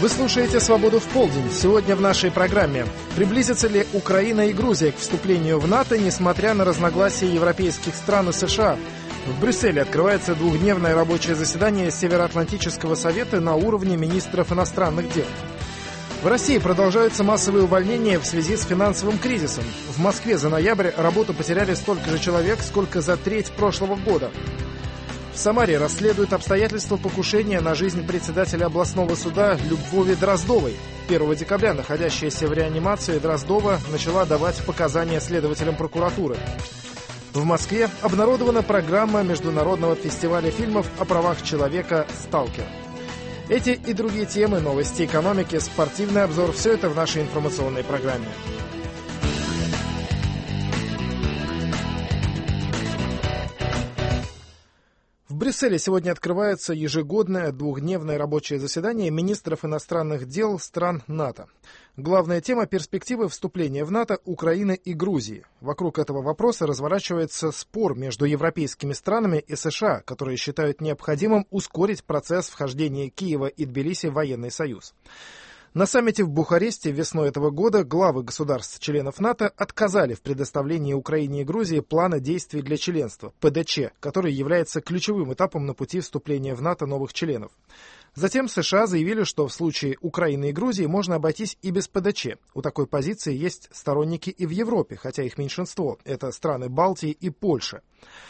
Вы слушаете «Свободу в полдень». Сегодня в нашей программе. Приблизятся ли Украина и Грузия к вступлению в НАТО, несмотря на разногласия европейских стран и США? В Брюсселе открывается двухдневное рабочее заседание Североатлантического совета на уровне министров иностранных дел. В России продолжаются массовые увольнения в связи с финансовым кризисом. В Москве за ноябрь работу потеряли столько же человек, сколько за треть прошлого года. В Самаре расследуют обстоятельства покушения на жизнь председателя областного суда Любови Дроздовой. 1 декабря находящаяся в реанимации Дроздова начала давать показания следователям прокуратуры. В Москве обнародована программа Международного фестиваля фильмов о правах человека «Сталкер». Эти и другие темы, новости экономики, спортивный обзор – все это в нашей информационной программе. В Брюсселе сегодня открывается ежегодное двухдневное рабочее заседание министров иностранных дел стран НАТО. Главная тема – перспективы вступления в НАТО Украины и Грузии. Вокруг этого вопроса разворачивается спор между европейскими странами и США, которые считают необходимым ускорить процесс вхождения Киева и Тбилиси в военный союз. На саммите в Бухаресте весной этого года главы государств-членов НАТО отказали в предоставлении Украине и Грузии плана действий для членства, ПДЧ, который является ключевым этапом на пути вступления в НАТО новых членов. Затем США заявили, что в случае Украины и Грузии можно обойтись и без ПДЧ. У такой позиции есть сторонники и в Европе, хотя их меньшинство. Это страны Балтии и Польша.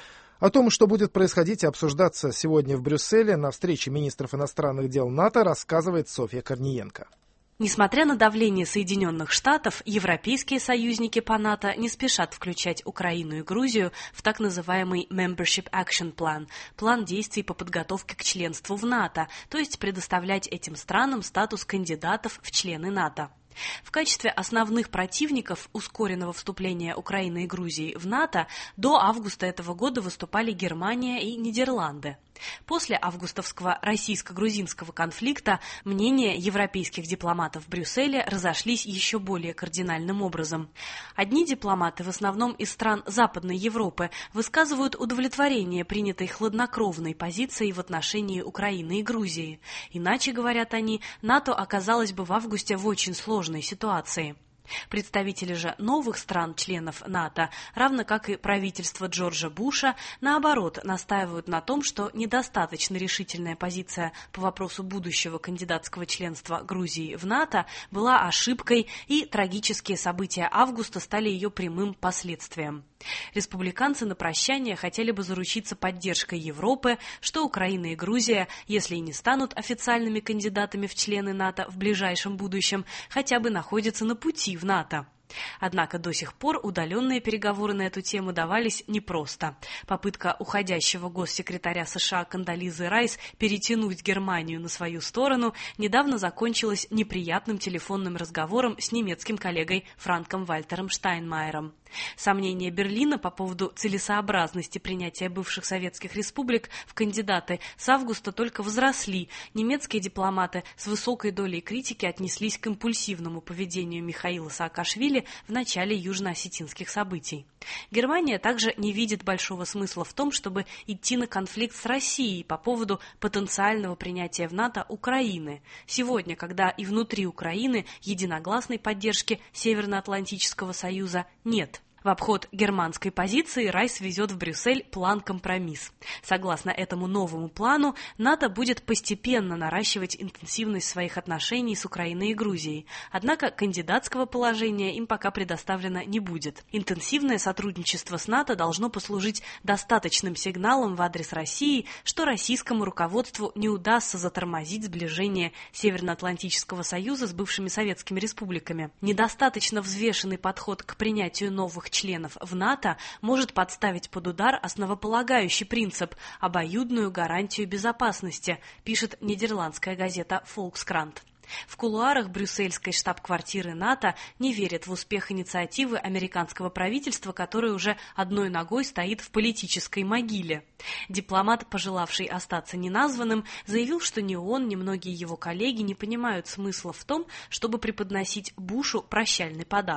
О том, что будет происходить и обсуждаться сегодня в Брюсселе на встрече министров иностранных дел НАТО, рассказывает Софья Корниенко. Несмотря на давление Соединенных Штатов, европейские союзники по НАТО не спешат включать Украину и Грузию в так называемый Membership Action Plan – план действий по подготовке к членству в НАТО, то есть предоставлять этим странам статус кандидатов в члены НАТО. В качестве основных противников ускоренного вступления Украины и Грузии в НАТО до августа этого года выступали Германия и Нидерланды. После августовского российско-грузинского конфликта мнения европейских дипломатов в Брюсселе разошлись еще более кардинальным образом. Одни дипломаты, в основном из стран Западной Европы, высказывают удовлетворение принятой хладнокровной позицией в отношении Украины и Грузии. Иначе, говорят они, НАТО оказалось бы в августе в очень сложной ситуации. Представители же новых стран-членов НАТО, равно как и правительство Джорджа Буша, наоборот, настаивают на том, что недостаточно решительная позиция по вопросу будущего кандидатского членства Грузии в НАТО была ошибкой, и трагические события августа стали ее прямым последствием. Республиканцы на прощание хотели бы заручиться поддержкой Европы, что Украина и Грузия, если и не станут официальными кандидатами в члены НАТО в ближайшем будущем, хотя бы находятся на пути в НАТО. Однако до сих пор удаленные переговоры на эту тему давались непросто. Попытка уходящего госсекретаря США Кондолизы Райс перетянуть Германию на свою сторону недавно закончилась неприятным телефонным разговором с немецким коллегой Франком Вальтером Штайнмайером. Сомнения Берлина по поводу целесообразности принятия бывших советских республик в кандидаты с августа только возросли. Немецкие дипломаты с высокой долей критики отнеслись к импульсивному поведению Михаила Саакашвили в начале южно-осетинских событий. Германия также не видит большого смысла в том, чтобы идти на конфликт с Россией по поводу потенциального принятия в НАТО Украины. Сегодня, когда и внутри Украины единогласной поддержки Североатлантического союза нет. В обход германской позиции Райс везет в Брюссель план-компромисс. Согласно этому новому плану, НАТО будет постепенно наращивать интенсивность своих отношений с Украиной и Грузией. Однако кандидатского положения им пока предоставлено не будет. Интенсивное сотрудничество с НАТО должно послужить достаточным сигналом в адрес России, что российскому руководству не удастся затормозить сближение Североатлантического союза с бывшими советскими республиками. Недостаточно взвешенный подход к принятию новых членов в НАТО может подставить под удар основополагающий принцип – обоюдную гарантию безопасности, пишет нидерландская газета «Volkskrant». В кулуарах брюссельской штаб-квартиры НАТО не верят в успех инициативы американского правительства, которое уже одной ногой стоит в политической могиле. Дипломат, пожелавший остаться неназванным, заявил, что ни он, ни многие его коллеги не понимают смысла в том, чтобы преподносить Бушу прощальный подарок.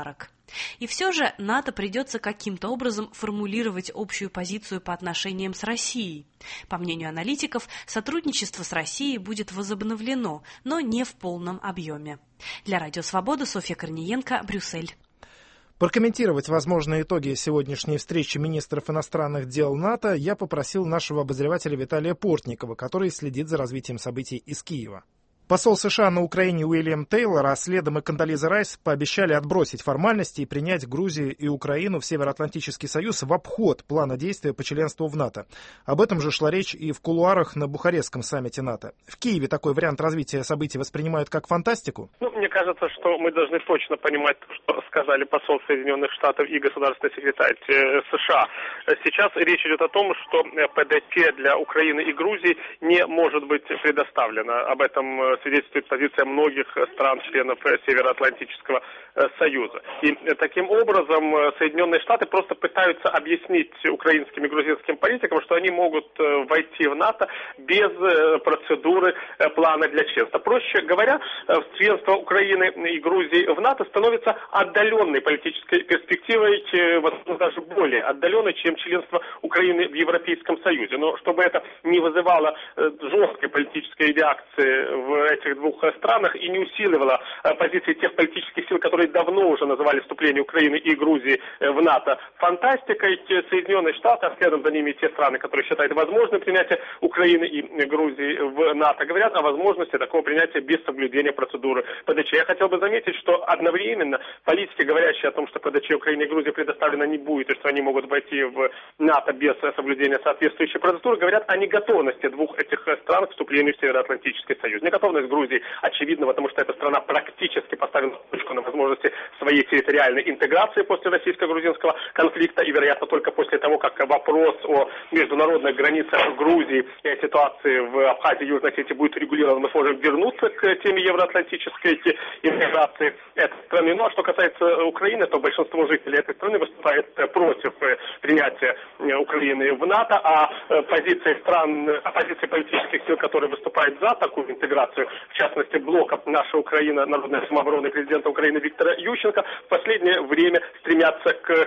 И все же НАТО придется каким-то образом формулировать общую позицию по отношениям с Россией. По мнению аналитиков, сотрудничество с Россией будет возобновлено, но не в полном объеме. Для Радио Свобода Софья Корниенко, Брюссель. Прокомментировать возможные итоги сегодняшней встречи министров иностранных дел НАТО я попросил нашего обозревателя Виталия Портникова, который следит за развитием событий из Киева. Посол США на Украине Уильям Тейлор, а следом и Кондолиза Райс пообещали отбросить формальности и принять Грузию и Украину в Североатлантический союз в обход плана действия по членству в НАТО. Об этом же шла речь и в кулуарах на Бухарестском саммите НАТО. В Киеве такой вариант развития событий воспринимают как фантастику? Мне кажется, что мы должны точно понимать, что сказали посол Соединенных Штатов и государственный секретарь США. Сейчас речь идет о том, что ПДЧ для Украины и Грузии не может быть предоставлено. Об этом свидетельствует позиция многих стран-членов Североатлантического союза. И таким образом Соединенные Штаты просто пытаются объяснить украинским и грузинским политикам, что они могут войти в НАТО без процедуры плана для членства. Проще говоря, членство Украины и Грузии в НАТО становится отдаленной политической перспективой, возможно, даже более отдаленной, чем членство Украины в Европейском Союзе. Но чтобы это не вызывало жесткой политической реакции в этих двух странах и не усиливало позиции тех политических сил, которые давно уже называли вступление Украины и Грузии в НАТО фантастикой, Соединенные Штаты, а следом за ними те страны, которые считают возможным принятие Украины и Грузии в НАТО, говорят о возможности такого принятия без соблюдения процедуры ПДЧ. Я хотел бы заметить, что одновременно политики, говорящие о том, что ПДЧ Украины и Грузии предоставлено не будет, и что они могут войти в НАТО без соблюдения соответствующей процедуры, говорят о неготовности двух этих стран к вступлению в Североатлантический союз. Неготовность Грузии очевидна, потому что эта страна практически поставила точку на возможности своей территориальной интеграции после российско-грузинского конфликта, и, вероятно, только после того, как вопрос о международных границах Грузии и о ситуации в Абхазии и Южной Осетии будет регулирован, мы сможем вернуться к теме евроатлантической интеграции этой страны. Ну, а что касается Украины, то большинство жителей этой страны выступает против принятия Украины в НАТО, а позиции политических сил, которые выступают за такую интеграцию, в частности, блока «Наша Украина», народной самообороны президента Украины Виктора Ющенко, в последнее время стремятся к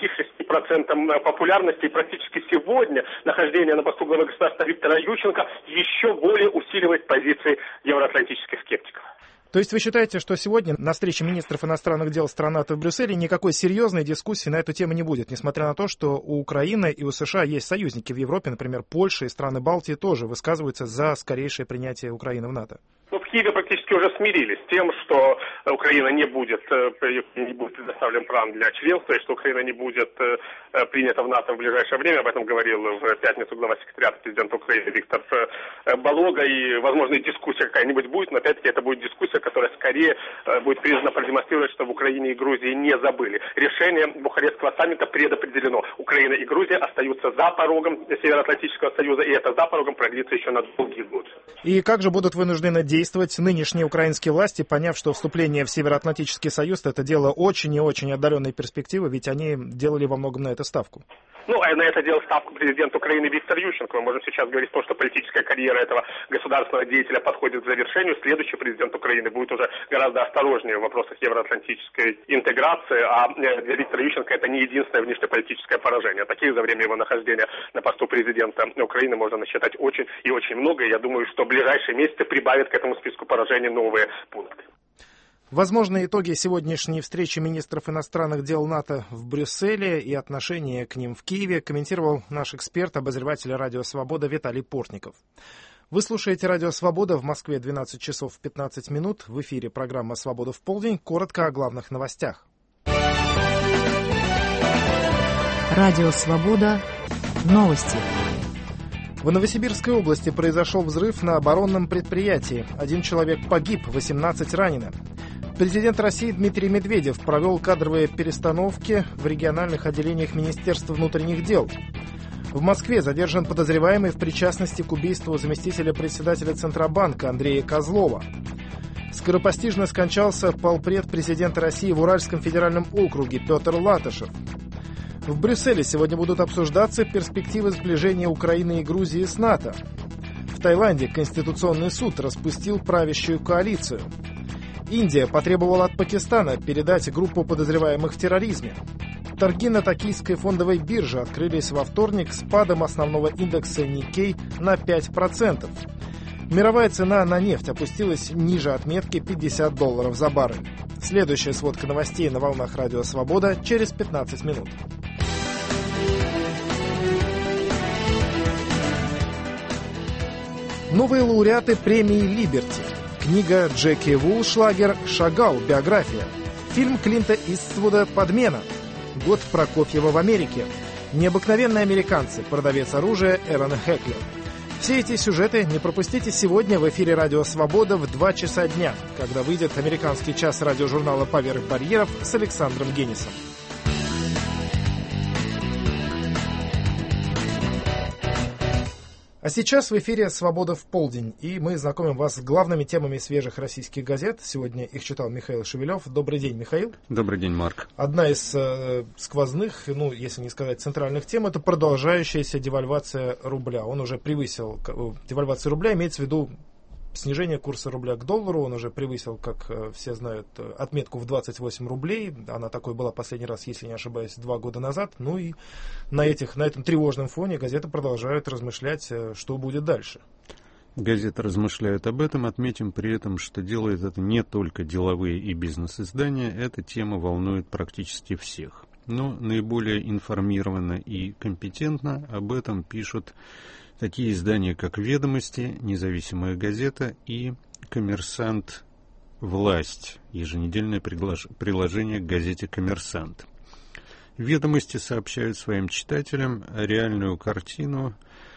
5-6% популярности. И практически сегодня нахождение на посту главы государства Виктора Ющенко еще более усиливает позиции евроатлантических скептиков. То есть вы считаете, что сегодня на встрече министров иностранных дел стран НАТО в Брюсселе никакой серьезной дискуссии на эту тему не будет, несмотря на то, что у Украины и у США есть союзники в Европе, например, Польша и страны Балтии тоже высказываются за скорейшее принятие Украины в НАТО? В Киеве практически уже смирились с тем, что Украина не будет предоставлен план для членства, и что Украина не будет принята в НАТО в ближайшее время. Об этом говорил в пятницу глава секретариата президента Украины Виктор Балога. И, возможно, дискуссия какая-нибудь будет, но опять-таки это будет дискуссия, которая скорее будет призвана продемонстрировать, что в Украине и Грузии не забыли. Решение Бухарестского саммита предопределено. Украина и Грузия остаются за порогом Североатлантического союза, и это за порогом продлится еще на долгие годы. И как же будут вынуждены действовать нынешние украинские власти, поняв, что вступление в Североатлантический союз — это дело очень и очень отдаленной перспективы, ведь они делали во многом на это ставку? А на это делал ставку президент Украины Виктор Ющенко. Мы можем сейчас говорить о том, что политическая карьера этого государственного деятеля подходит к завершению. Следующий президент Украины будет уже гораздо осторожнее в вопросах евроатлантической интеграции, а для Виктора Ющенко это не единственное внешнеполитическое поражение. Таких за время его нахождения на посту президента Украины можно насчитать очень и очень много. И я думаю, что в ближайшие месяцы прибавят к этому списку поражений новые пункты. Возможные итоги сегодняшней встречи министров иностранных дел НАТО в Брюсселе и отношение к ним в Киеве комментировал наш эксперт, обозреватель «Радио Свобода» Виталий Портников. Вы слушаете «Радио Свобода», в Москве 12 часов 15 минут. В эфире программа «Свобода в полдень». Коротко о главных новостях. Радио Свобода. Новости. В Новосибирской области произошел взрыв на оборонном предприятии. 1 человек погиб, 18 ранены. Президент России Дмитрий Медведев провел кадровые перестановки в региональных отделениях Министерства внутренних дел. В Москве задержан подозреваемый в причастности к убийству заместителя председателя Центробанка Андрея Козлова. Скоропостижно скончался полпред президента России в Уральском федеральном округе Петр Латышев. В Брюсселе сегодня будут обсуждаться перспективы сближения Украины и Грузии с НАТО. В Таиланде Конституционный суд распустил правящую коалицию. Индия потребовала от Пакистана передать группу подозреваемых в терроризме. Торги на токийской фондовой бирже открылись во вторник с спадом основного индекса Nikkei на 5%. Мировая цена на нефть опустилась ниже отметки $50 за баррель. Следующая сводка новостей на волнах Радио Свобода через 15 минут. Новые лауреаты премии «Либерти». Книга Джеки Вулшлагер «Шагал. Биография». Фильм Клинта Иствуда «Подмена». Год Прокофьева в Америке. Необыкновенные американцы. Продавец оружия Эрон Хеклер. Все эти сюжеты не пропустите сегодня в эфире Радио Свобода в 2 часа дня, когда выйдет американский час радиожурнала «Поверх барьеров» с Александром Генисом. А сейчас в эфире «Свобода в полдень», и мы знакомим вас с главными темами свежих российских газет. Сегодня их читал Михаил Шевелев. Добрый день, Михаил. Добрый день, Марк. Одна из сквозных, если не сказать центральных тем, это продолжающаяся девальвация рубля. Он уже превысил, девальвация рубля имеется в виду снижение курса рубля к доллару. Он уже превысил, как все знают, отметку в 28 рублей. Она такой была последний раз, если не ошибаюсь, 2 года назад. Ну и на этом тревожном фоне газеты продолжают размышлять, что будет дальше. Газеты размышляют об этом. Отметим при этом, что делают это не только деловые и бизнес-издания. Эта тема волнует практически всех. Но наиболее информированно и компетентно об этом пишут такие издания, как «Ведомости», «Независимая газета» и «Коммерсант. Власть», еженедельное приложение к газете «Коммерсант». «Ведомости» сообщают своим читателям реальную картину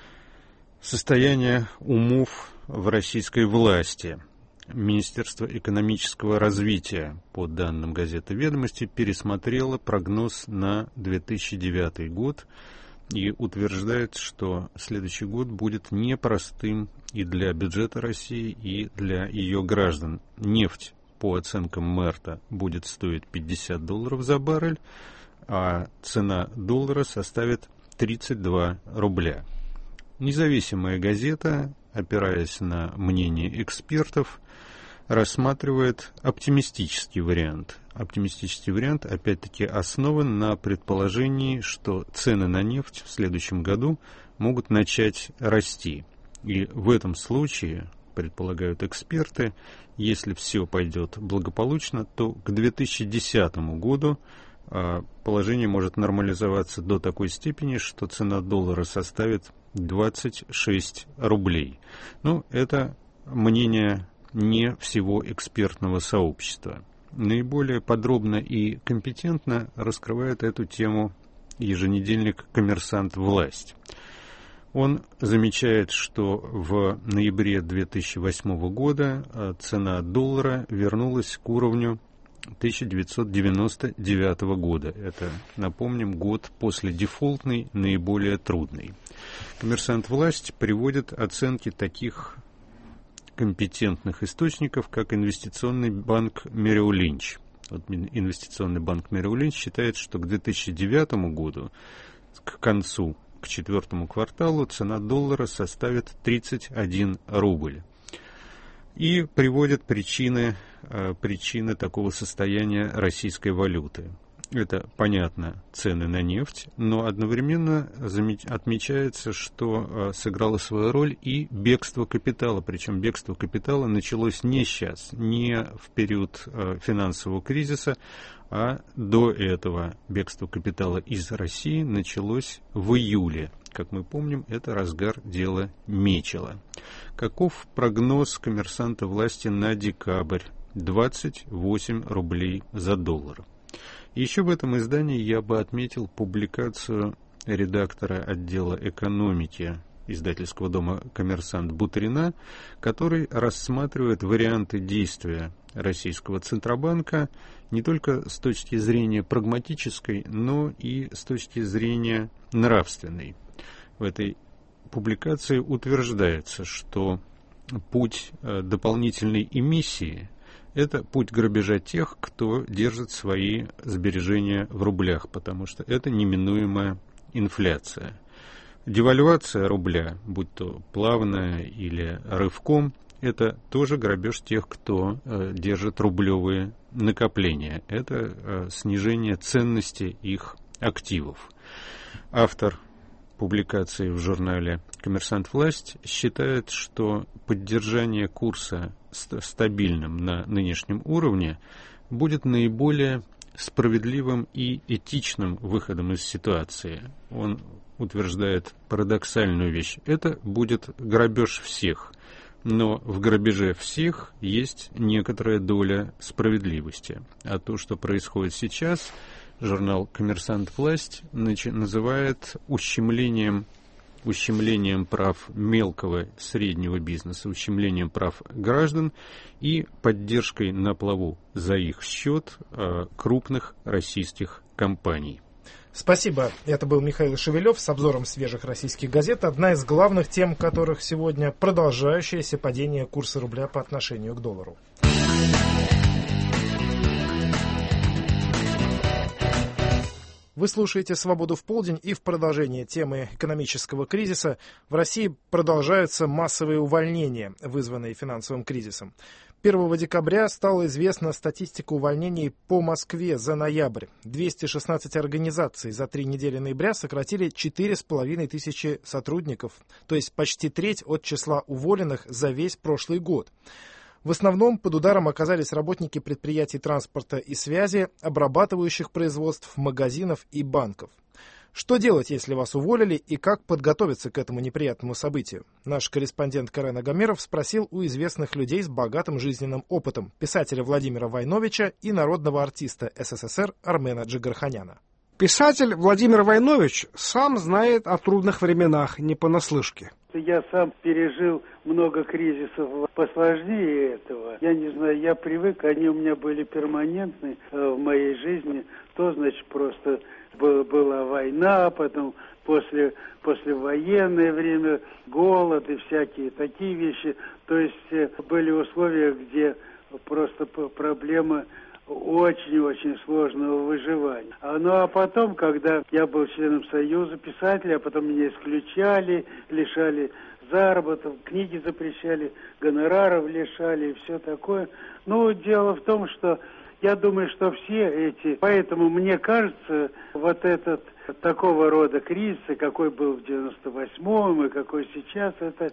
состояния умов в российской власти. Министерство экономического развития, по данным газеты «Ведомости», пересмотрело прогноз на 2009 год, и утверждает, что следующий год будет непростым и для бюджета России, и для ее граждан. Нефть, по оценкам МЭРТа, будет стоить $50 за баррель, а цена доллара составит 32 рубля. Независимая газета, опираясь на мнение экспертов, рассматривает оптимистический вариант. Оптимистический вариант, опять-таки, основан на предположении, что цены на нефть в следующем году могут начать расти. И в этом случае, предполагают эксперты, если все пойдет благополучно, то к 2010 году положение может нормализоваться до такой степени, что цена доллара составит 26 рублей. Ну, это мнение не всего экспертного сообщества. Наиболее подробно и компетентно раскрывает эту тему еженедельник «Коммерсант. Власть». Он замечает, что в ноябре 2008 года цена доллара вернулась к уровню 1999 года. Это, напомним, год после дефолтной, наиболее трудный. «Коммерсант. Власть» приводит оценки таких компетентных источников, как инвестиционный банк Merrill Lynch. Вот инвестиционный банк Merrill Lynch считает, что к 2009 году, к концу, к 4-му кварталу, цена доллара составит 31 рубль. И приводит причины такого состояния российской валюты. Это, понятно, цены на нефть, но одновременно отмечается, что сыграло свою роль и бегство капитала. Причем бегство капитала началось не сейчас, не в период финансового кризиса, а до этого бегство капитала из России началось в июле. Как мы помним, это разгар дела Мечела. Каков прогноз «Коммерсанта. Власти» на декабрь? 28 рублей за доллар. Еще в этом издании я бы отметил публикацию редактора отдела экономики издательского дома «Коммерсант» Бутрина, который рассматривает варианты действия российского Центробанка не только с точки зрения прагматической, но и с точки зрения нравственной. В этой публикации утверждается, что путь дополнительной эмиссии – это путь грабежа тех, кто держит свои сбережения в рублях, потому что это неминуемая инфляция. Девальвация рубля, будь то плавная или рывком, это тоже грабеж тех, кто держит рублевые накопления. Это снижение ценности их активов. Автор публикации в журнале «Коммерсант. Власть» считает, что поддержание курса стабильным на нынешнем уровне будет наиболее справедливым и этичным выходом из ситуации. Он утверждает парадоксальную вещь. Это будет грабеж всех. Но в грабеже всех есть некоторая доля справедливости. А то, что происходит сейчас, журнал «Коммерсант. Власть» называет ущемлением прав мелкого среднего бизнеса, ущемлением прав граждан и поддержкой на плаву за их счет крупных российских компаний. Спасибо. Это был Михаил Шевелев с обзором свежих российских газет. Одна из главных тем которых сегодня продолжающееся падение курса рубля по отношению к доллару. Вы слушаете «Свободу в полдень», и в продолжение темы экономического кризиса в России продолжаются массовые увольнения, вызванные финансовым кризисом. 1 декабря стала известна статистика увольнений по Москве за ноябрь. 216 организаций за 3 недели ноября сократили 4,5 тысячи сотрудников, то есть почти треть от числа уволенных за весь прошлый год. В основном под ударом оказались работники предприятий транспорта и связи, обрабатывающих производств, магазинов и банков. Что делать, если вас уволили, и как подготовиться к этому неприятному событию? Наш корреспондент Карен Агамиров спросил у известных людей с богатым жизненным опытом, писателя Владимира Войновича и народного артиста СССР Армена Джигарханяна. Писатель Владимир Войнович сам знает о трудных временах не понаслышке. Я сам пережил много кризисов посложнее этого. Я не знаю, я привык, они у меня были перманентны в моей жизни. То, значит, просто была война, потом послевоенное время, голод и всякие такие вещи. То есть были условия, где просто проблема очень-очень сложного выживания. Ну а потом, когда я был членом Союза писателей, а потом меня исключали, лишали заработков, книги запрещали, гонораров лишали и все такое. Ну, дело в том, что я думаю, что все эти... Поэтому мне кажется, вот этот такого рода кризис, какой был в 98-м и какой сейчас,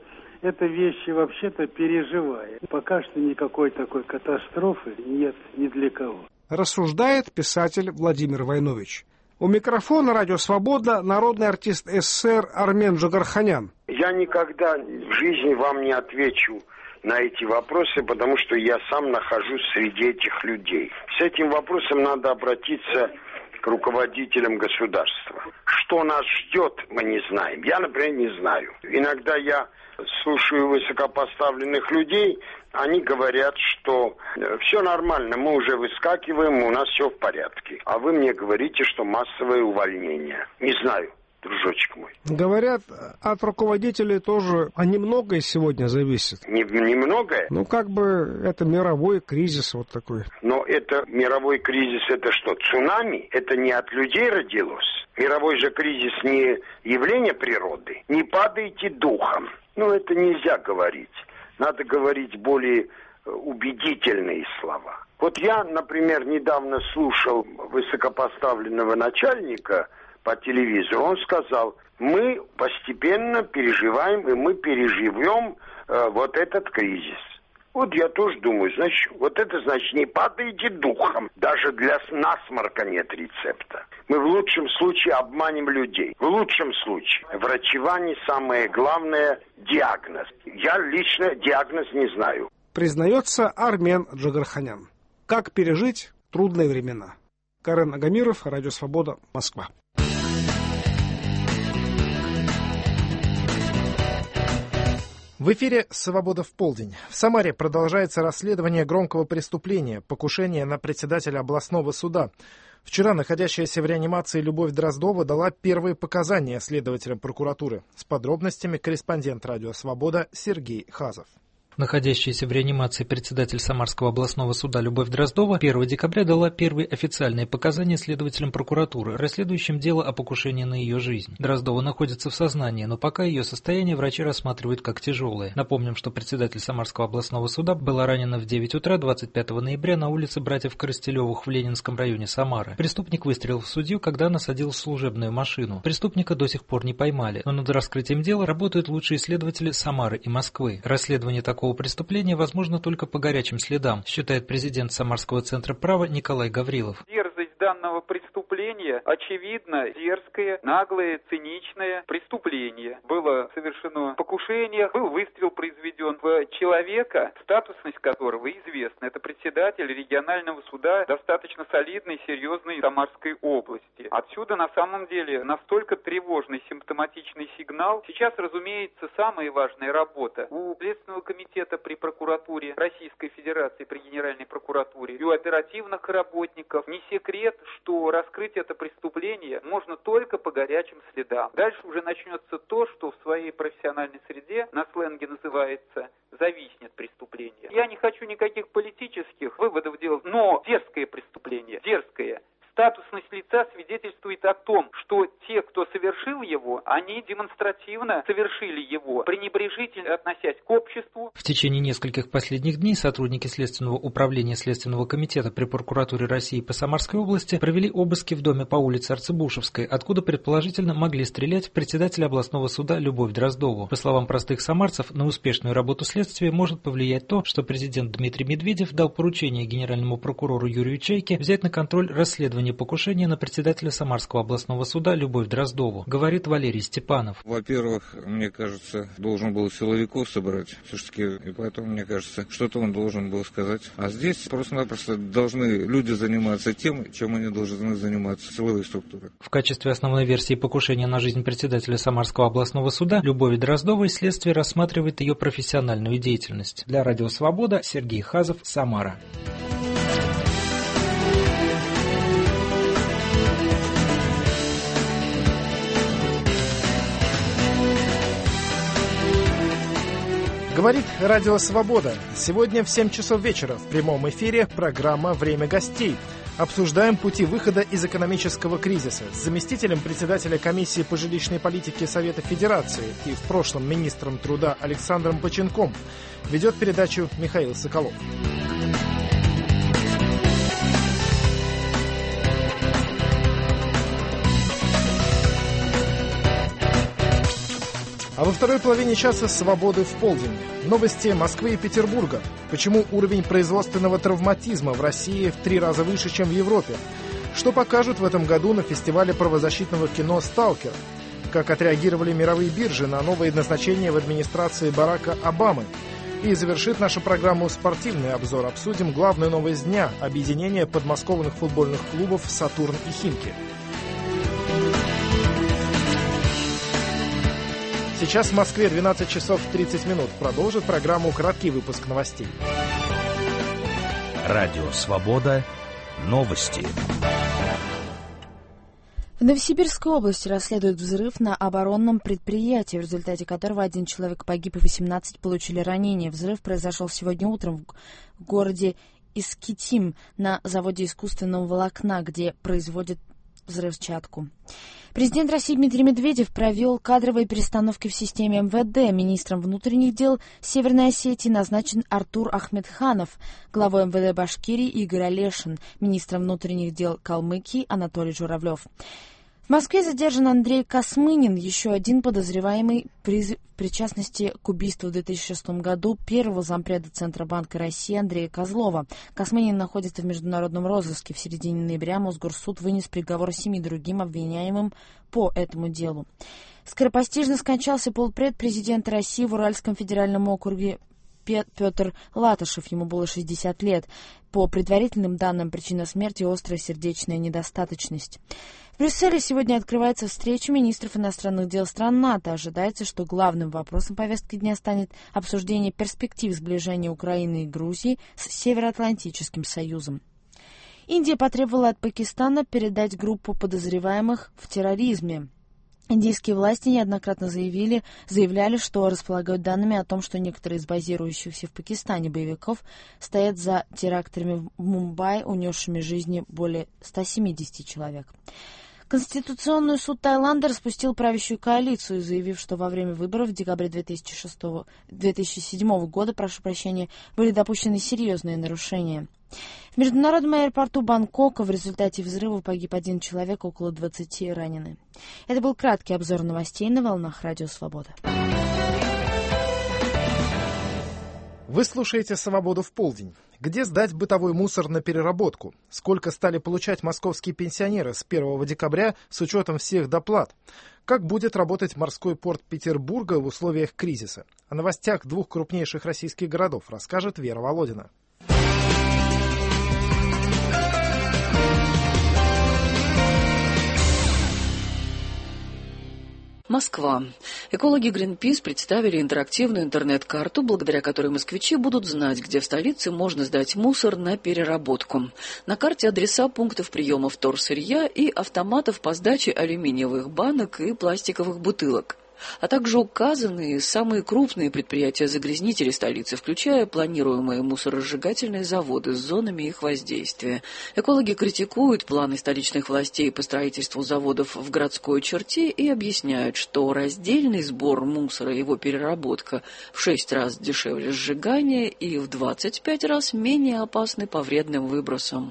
это вещи вообще-то переживая. Пока что никакой такой катастрофы нет ни для кого. Рассуждает писатель Владимир Войнович. У микрофона «Радио Свобода» народный артист СССР Армен Джигарханян. Я никогда в жизни вам не отвечу на эти вопросы, потому что я сам нахожусь среди этих людей. С этим вопросом надо обратиться к руководителям государства. Что нас ждет, мы не знаем. Я, например, не знаю. Иногда я слушаю высокопоставленных людей, они говорят, что все нормально, мы уже выскакиваем, у нас все в порядке. А вы мне говорите, что массовое увольнение. Не знаю, дружочек мой. Говорят, от руководителей тоже немногое сегодня зависит. Немногое? Ну, как бы это мировой кризис вот такой. Но это мировой кризис, это что, цунами? Это не от людей родилось? Мировой же кризис не явление природы. Не падайте духом. Ну, это нельзя говорить. Надо говорить более убедительные слова. Вот я, например, недавно слушал высокопоставленного начальника по телевизору. Он сказал, мы постепенно переживаем, и мы переживем вот этот кризис. Вот я тоже думаю, значит, вот это значит, не падайте духом. Даже для насморка нет рецепта. Мы в лучшем случае обманем людей. В лучшем случае. Врачевание самое главное – диагноз. Я лично диагноз не знаю. Признается Армен Джигарханян. Как пережить трудные времена? Карен Агамиров, Радио Свобода, Москва. В эфире «Свобода в полдень». В Самаре продолжается расследование громкого преступления – покушения на председателя областного суда. Вчера находящаяся в реанимации Любовь Дроздова дала первые показания следователям прокуратуры. С подробностями корреспондент «Радио Свобода» Сергей Хазов. Находящаяся в реанимации председатель Самарского областного суда Любовь Дроздова 1 декабря дала первые официальные показания следователям прокуратуры, расследующим дело о покушении на ее жизнь. Дроздова находится в сознании, но пока ее состояние врачи рассматривают как тяжелое. Напомним, что председатель Самарского областного суда была ранена в 9 утра 25 ноября на улице братьев Коростелевых в Ленинском районе Самары. Преступник выстрелил в судью, когда она садилась в служебную машину. Преступника до сих пор не поймали, но над раскрытием дела работают лучшие следователи Самары и Москвы. Расследование такого преступления возможно только по горячим следам, считает президент Самарского центра права Николай Гаврилов. Дерзость данного преступления очевидно дерзкое, наглое, циничное преступление. Было совершено покушение, был выстрел произведен в человека, статусность которого известна. Это председатель регионального суда достаточно солидной, серьезной Самарской области. Отсюда на самом деле настолько тревожный, симптоматичный сигнал. Сейчас, разумеется, самая важная работа у Следственного комитета при прокуратуре Российской Федерации, при Генеральной прокуратуре и у оперативных работников. Не секрет, что раскрыть это преступление можно только по горячим следам. Дальше уже начнется то, что в своей профессиональной среде на сленге называется «зависнет преступление». Я не хочу никаких политических выводов делать, но дерзкое преступление, дерзкое. Статусность лица свидетельствует о том, что те, кто совершил его, они демонстративно совершили его, пренебрежительно относясь к обществу. В течение нескольких последних дней сотрудники Следственного управления Следственного комитета при прокуратуре России по Самарской области провели обыски в доме по улице Арцебушевской, откуда предположительно могли стрелять в председателя областного суда Любовь Дроздову. По словам простых самарцев, на успешную работу следствия может повлиять то, что президент Дмитрий Медведев дал поручение генеральному прокурору Юрию Чайке взять на контроль расследование покушения на председателя Самарского областного суда Любовь Дроздову, говорит Валерий Степанов. Во-первых, мне кажется, должен был силовиков собрать, все-таки, и поэтому, мне кажется, что-то он должен был сказать. А здесь просто-напросто должны люди заниматься тем, чем они должны заниматься, силовые структуры. В качестве основной версии покушения на жизнь председателя Самарского областного суда Любови Дроздовой следствие рассматривает ее профессиональную деятельность. Для Радио Свобода Сергей Хазов, Самара. Говорит Радио Свобода. Сегодня в 7 часов вечера в прямом эфире программа «Время гостей». Обсуждаем пути выхода из экономического кризиса с заместителем председателя комиссии по жилищной политике Совета Федерации и в прошлом министром труда Александром Поченком. Ведет передачу Михаил Соколов. А во второй половине часа «Свободы в полдень». Новости Москвы и Петербурга. Почему уровень производственного травматизма в России в 3 раза выше, чем в Европе? Что покажут в этом году на фестивале правозащитного кино «Сталкер»? Как отреагировали мировые биржи на новые назначения в администрации Барака Обамы? И завершит нашу программу спортивный обзор. Обсудим главную новость дня – объединение подмосковных футбольных клубов «Сатурн» и «Химки». Сейчас в Москве 12 часов 30 минут. Продолжит программу краткий выпуск новостей. Радио «Свобода». Новости. В Новосибирской области расследуют взрыв на оборонном предприятии, в результате которого 1 человек погиб и 18 получили ранения. Взрыв произошел сегодня утром в городе Искитим на заводе искусственного волокна, где производят взрывчатку. Президент России Дмитрий Медведев провел кадровые перестановки в системе МВД. Министром внутренних дел Северной Осетии назначен Артур Ахмедханов, главой МВД Башкирии Игорь Олешин, министром внутренних дел Калмыкии Анатолий Журавлев. В Москве задержан Андрей Космынин, еще один подозреваемый в причастности к убийству в 2006 году первого зампреда Центробанка России Андрея Козлова. Космынин находится в международном розыске. В середине ноября Мосгорсуд вынес приговор 7 другим обвиняемым по этому делу. Скоропостижно скончался полпред президента России в Уральском федеральном округе Петр Латышев, ему было 60 лет. По предварительным данным, причина смерти – острая сердечная недостаточность. В Брюсселе сегодня открывается встреча министров иностранных дел стран НАТО. Ожидается, что главным вопросом повестки дня станет обсуждение перспектив сближения Украины и Грузии с Североатлантическим Союзом. Индия потребовала от Пакистана передать группу подозреваемых в терроризме Индийские власти неоднократно заявляли, что располагают данными о том, что некоторые из базирующихся в Пакистане боевиков стоят за терактами в Мумбаи, унесшими жизни более 170 человек. Конституционный суд Таиланда распустил правящую коалицию, заявив, что во время выборов в декабре 2007 года, были допущены серьезные нарушения. В международном аэропорту Бангкока в результате взрыва погиб 1 человек, около 20 ранены. Это был краткий обзор новостей на волнах Радио Свобода. Вы слушаете «Свободу в полдень». Где сдать бытовой мусор на переработку? Сколько стали получать московские пенсионеры с 1 декабря с учетом всех доплат? Как будет работать морской порт Петербурга в условиях кризиса? О новостях 2 крупнейших российских городов расскажет Вера Володина. Москва. Экологи Greenpeace представили интерактивную интернет-карту, благодаря которой москвичи будут знать, где в столице можно сдать мусор на переработку. На карте адреса пунктов приема вторсырья и автоматов по сдаче алюминиевых банок и пластиковых бутылок, а также указаны самые крупные предприятия-загрязнители столицы, включая планируемые мусоросжигательные заводы с зонами их воздействия. Экологи критикуют планы столичных властей по строительству заводов в городской черте и объясняют, что раздельный сбор мусора и его переработка в 6 раз дешевле сжигания и в 25 раз менее опасны по вредным выбросам.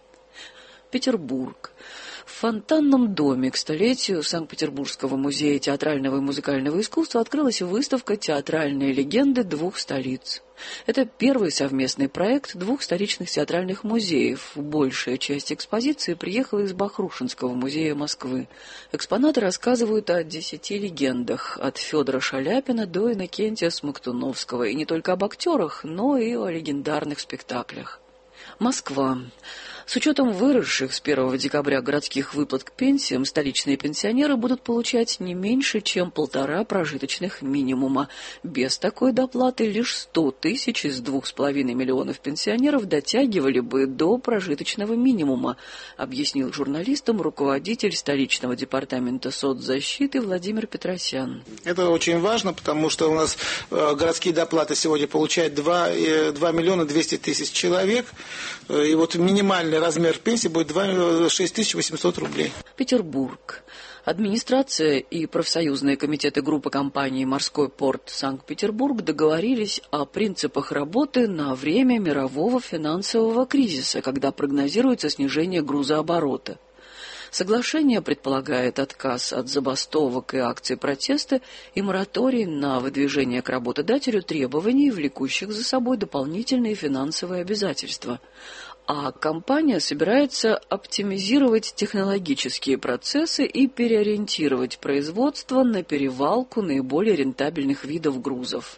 Петербург. В фонтанном доме к столетию Санкт-Петербургского музея театрального и музыкального искусства открылась выставка «Театральные легенды 2 столиц». Это первый совместный проект 2 столичных театральных музеев. Большая часть экспозиции приехала из Бахрушинского музея Москвы. Экспонаты рассказывают о 10 легендах, от Федора Шаляпина до Иннокентия Смоктуновского, и не только об актерах, но и о легендарных спектаклях. Москва. С учетом выросших с 1 декабря городских выплат к пенсиям, столичные пенсионеры будут получать не меньше, чем 1,5 прожиточных минимума. Без такой доплаты лишь 100 тысяч из 2,5 миллионов пенсионеров дотягивали бы до прожиточного минимума, объяснил журналистам руководитель столичного департамента соцзащиты Владимир Петросян. Это очень важно, потому что у нас городские доплаты сегодня получают 2 миллиона 200 тысяч человек, и вот минимальный размер пенсии будет 6800 рублей. Петербург. Администрация и профсоюзные комитеты группы компаний «Морской порт Санкт-Петербург» договорились о принципах работы на время мирового финансового кризиса, когда прогнозируется снижение грузооборота. Соглашение предполагает отказ от забастовок и акций протеста и мораторий на выдвижение к работодателю требований, влекущих за собой дополнительные финансовые обязательства. А компания собирается оптимизировать технологические процессы и переориентировать производство на перевалку наиболее рентабельных видов грузов.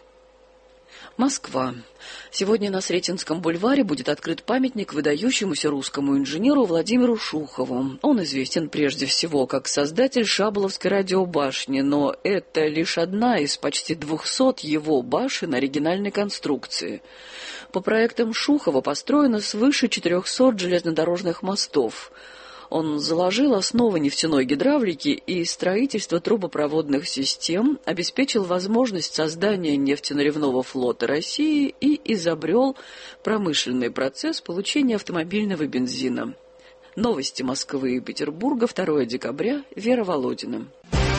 Москва. Сегодня на Сретенском бульваре будет открыт памятник выдающемуся русскому инженеру Владимиру Шухову. Он известен прежде всего как создатель Шаболовской радиобашни, но это лишь одна из почти 200 его башен оригинальной конструкции. По проектам Шухова построено свыше 400 железнодорожных мостов. Он заложил основы нефтяной гидравлики и строительства трубопроводных систем, обеспечил возможность создания нефтеналивного флота России и изобрел промышленный процесс получения автомобильного бензина. Новости Москвы и Петербурга, 2 декабря, Вера Володина.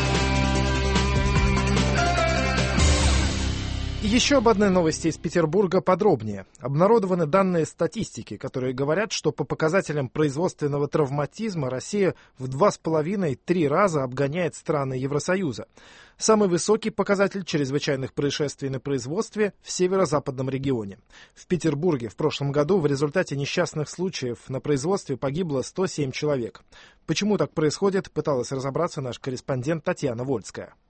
Еще об одной новости из Петербурга подробнее. Обнародованы данные статистики, которые говорят, что по показателям производственного травматизма Россия в 2,5-3 раза обгоняет страны Евросоюза. Самый высокий показатель чрезвычайных происшествий на производстве в северо-западном регионе. В Петербурге в прошлом году в результате несчастных случаев на производстве погибло 107 человек. Почему так происходит, пыталась разобраться наш корреспондент Татьяна Вольская.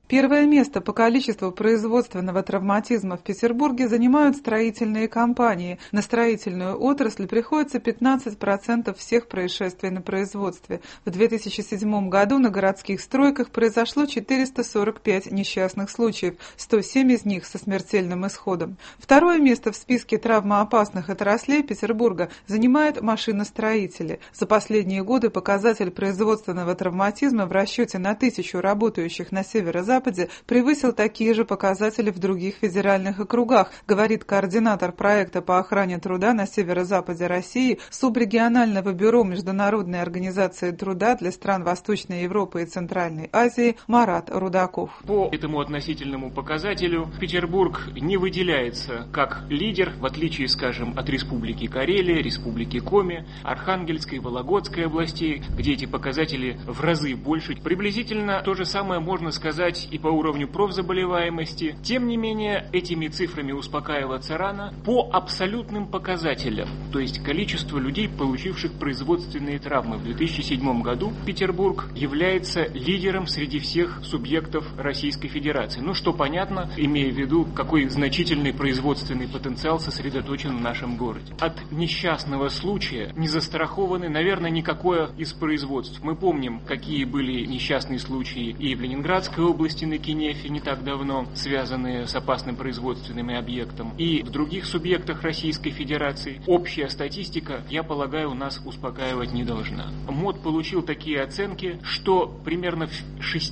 Первое место по количеству производственного травматизма в Петербурге занимают строительные компании. На строительную отрасль приходится 15% всех происшествий на производстве. В 2007 году на городских стройках произошло 445 несчастных случаев, 107 из них со смертельным исходом. Второе место в списке травмоопасных отраслей Петербурга занимают машиностроители. За последние годы показатель производственного травматизма в расчете на 1000 работающих на северо-западе превысил такие же показатели в других федеральных округах, говорит координатор проекта по охране труда на северо-западе России субрегионального бюро Международной организации труда для стран Восточной Европы и Центральной Азии Марат Рудаков. По этому относительному показателю Петербург не выделяется как лидер, в отличие, скажем, от Республики Карелия, Республики Коми, Архангельской, Вологодской областей, где эти показатели в разы больше. Приблизительно то же самое можно сказать и по уровню профзаболеваемости. Тем не менее, этими цифрами успокаиваться рано. По абсолютным показателям, то есть количество людей, получивших производственные травмы в 2007 году, Петербург является лидером среди всех субъектов Российской Федерации. Ну, что понятно, имея в виду, какой значительный производственный потенциал сосредоточен в нашем городе. От несчастного случая не застрахованы, наверное, никакое из производств. Мы помним, какие были несчастные случаи и в Ленинградской области, на Кинефе не так давно, связанные с опасным производственным объектом, и в других субъектах Российской Федерации. Общая статистика, я полагаю, нас успокаивать не должна. МОД получил такие оценки, что примерно в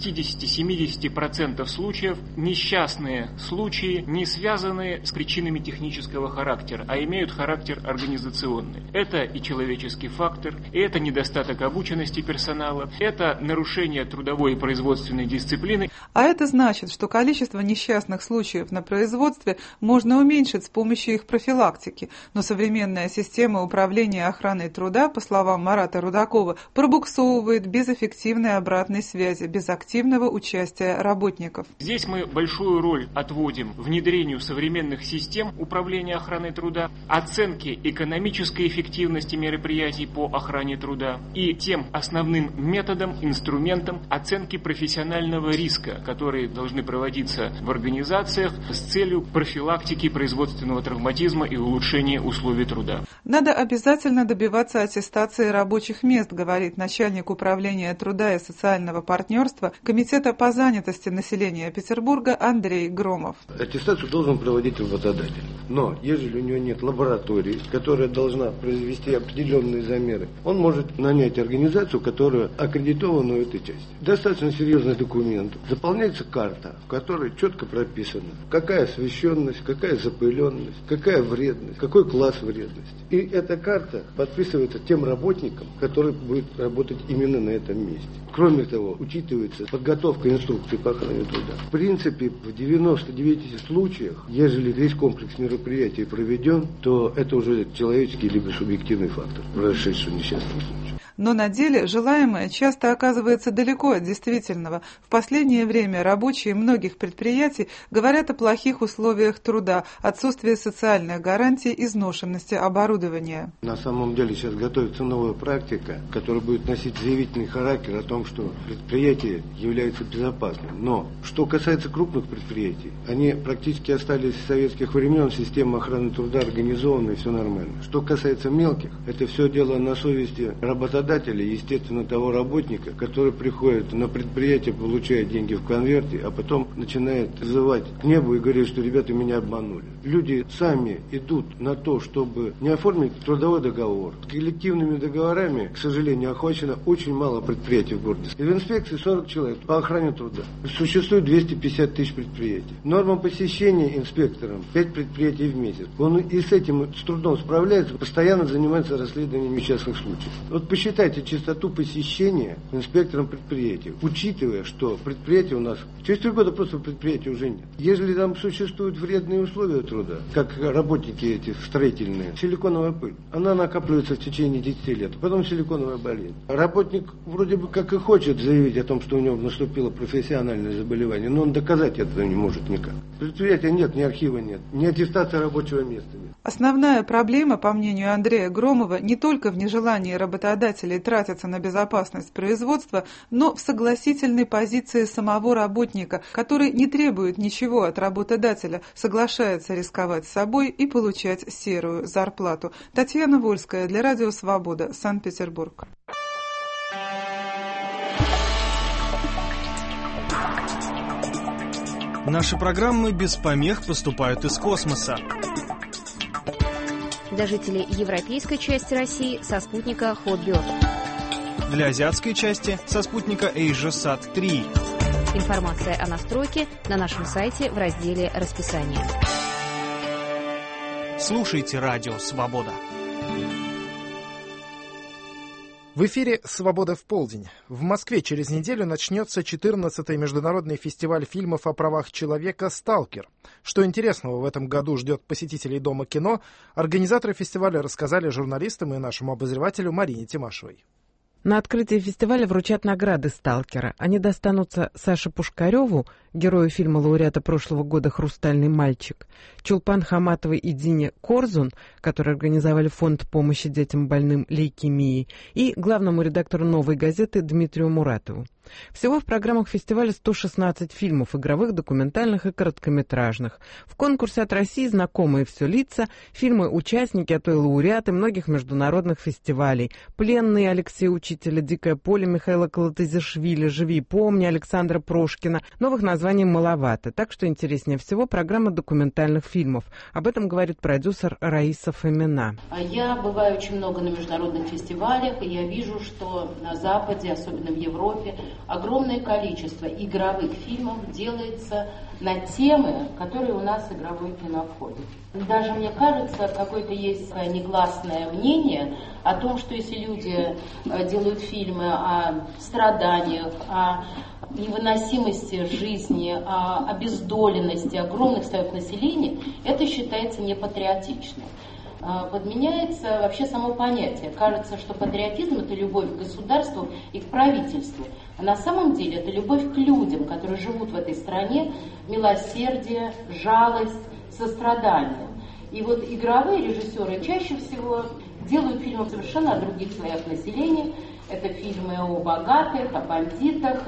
60-70% случаев несчастные случаи не связаны с причинами технического характера, а имеют характер организационный. Это и человеческий фактор, и это недостаток обученности персонала, это нарушение трудовой и производственной дисциплины. А это значит, что количество несчастных случаев на производстве можно уменьшить с помощью их профилактики. Но современная система управления охраной труда, по словам Марата Рудакова, пробуксовывает без эффективной обратной связи, без активного участия работников. Здесь мы большую роль отводим внедрению современных систем управления охраной труда, оценке экономической эффективности мероприятий по охране труда и тем основным методом, инструментом оценки профессионального риска, которые должны проводиться в организациях с целью профилактики производственного травматизма и улучшения условий труда. Надо обязательно добиваться аттестации рабочих мест, говорит начальник управления труда и социального партнерства Комитета по занятости населения Петербурга Андрей Громов. Аттестацию должен проводить работодатель. Но если у него нет лаборатории, которая должна произвести определенные замеры, он может нанять организацию, которая аккредитована в этой части. Достаточно серьезный документ. Заполняется карта, в которой четко прописано, какая освещенность, какая запыленность, какая вредность, какой класс вредности. И эта карта подписывается тем работникам, который будет работать именно на этом месте. Кроме того, учитывается подготовка инструкций по охране труда. В принципе, в 99 случаях, если весь комплекс мероприятий проведен, то это уже человеческий либо субъективный фактор, происшедший несчастный случай. Но на деле желаемое часто оказывается далеко от действительного. В последнее время рабочие многих предприятий говорят о плохих условиях труда, отсутствии социальных гарантий, изношенности оборудования. На самом деле сейчас готовится новая практика, которая будет носить заявительный характер о том, что предприятие является безопасным. Но что касается крупных предприятий, они практически остались с советских времен, система охраны труда организована и все нормально. Что касается мелких, это все дело на совести работодателя, естественно, того работника, который приходит на предприятие, получает деньги в конверте, а потом начинает взывать к небу и говорит, что ребята меня обманули. Люди сами идут на то, чтобы не оформить трудовой договор. Коллективными договорами, к сожалению, охвачено очень мало предприятий в городе. И в инспекции 40 человек по охране труда. Существует 250 тысяч предприятий. Норма посещения инспектором 5 предприятий в месяц. Он и с этим с трудом справляется, постоянно занимается расследованием несчастных случаев. Вот посчитайте частоту посещения инспектором предприятия, учитывая, что предприятие у нас через 3 года просто предприятия уже нет. Если там существуют вредные условия труда, как работники эти строительные, силиконовая пыль, она накапливается в течение 10 лет, потом силиконовая болезнь. Работник вроде бы как и хочет заявить о том, что у него наступило профессиональное заболевание, но он доказать это не может никак. Предприятия нет, ни архива нет, ни аттестации рабочего места нет. Основная проблема, по мнению Андрея Громова, не только в нежелании работодателей работодателей тратятся на безопасность производства, но в согласительной позиции самого работника, который не требует ничего от работодателя, соглашается рисковать собой и получать серую зарплату. Татьяна Вольская для Радио Свобода, Санкт-Петербург. Наши программы без помех поступают из космоса. Для жителей европейской части России со спутника Hotbird. Для азиатской части со спутника AsiaSat 3. Информация о настройке на нашем сайте в разделе «Расписание». Слушайте Радио Свобода. В эфире «Свобода в полдень». В Москве через неделю начнется 14-й международный фестиваль фильмов о правах человека «Сталкер». Что интересного в этом году ждет посетителей Дома кино, организаторы фестиваля рассказали журналистам и нашему обозревателю Марине Тимашевой. На открытии фестиваля вручат награды «Сталкера». Они достанутся Саше Пушкареву, герою фильма лауреата прошлого года «Хрустальный мальчик», Чулпан Хаматовой и Дине Корзун, которые организовали фонд помощи детям больным лейкемией, и главному редактору «Новой газеты» Дмитрию Муратову. Всего в программах фестиваля 116 фильмов, игровых, документальных и короткометражных. В конкурсе от России знакомые все лица, фильмы-участники, а то и лауреаты многих международных фестивалей. «Пленные» Алексея Учителя, «Дикое поле» Михаила Колотызишвили, «Живи и помни» Александра Прошкина. Новых названий маловато, так что интереснее всего программа документальных фильмов. Об этом говорит продюсер Раиса Фомина. Я бываю очень много на международных фестивалях, и я вижу, что на Западе, особенно в Европе, огромное количество игровых фильмов делается на темы, которые у нас в игровое кино входят. Даже, мне кажется, какое-то есть негласное мнение о том, что если люди делают фильмы о страданиях, о невыносимости жизни, о обездоленности огромных слоев населения, это считается непатриотичным. Подменяется вообще само понятие. Кажется, что патриотизм – это любовь к государству и к правительству. А на самом деле это любовь к людям, которые живут в этой стране, милосердие, жалость, сострадание. И вот игровые режиссеры чаще всего делают фильмы совершенно о других слоях населения. Это фильмы о богатых, о бандитах.